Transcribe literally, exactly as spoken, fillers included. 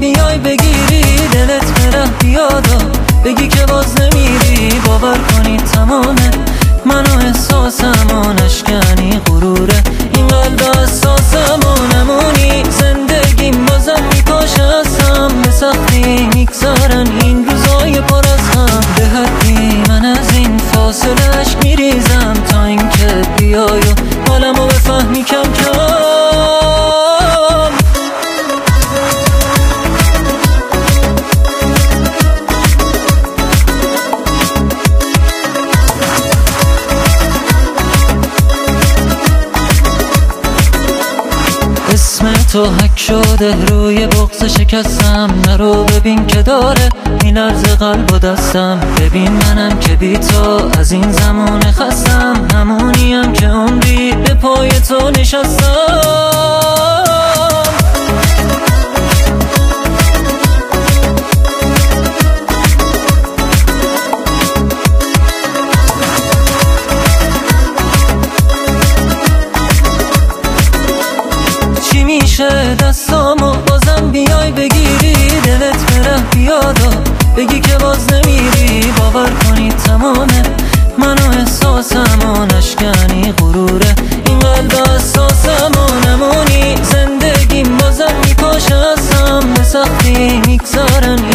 بیای بگیری دلت بره بیادا، بگی که باز نمیری، باور کنی تمامه من و احساسمو نشکنی غروره این قلب اساسم و نمونی، زندگیم بازم میکاش هستم به سختی میگذارن این روزای پر از هم، به حدی من از این فاصله عشق میریزم تا اینکه بیای و حالمو بفهمی کم کم. اسم تو حک شده روی بغض شکستم، نرو ببین که داره این لرز قلب و دستم، ببین منم که بی تو از این زمان خستم، همونیم که عمری به پای تو نشستم. چی میشه دستامو بازم بیای بگیری دلت بره بیادا، بگی که باز نمیری، باور کنی تمامه من و احساسمو نشکنی غروره این قلب اساسمو نمونی، زندگیم بازم میکاش هستم به سختی میگذارن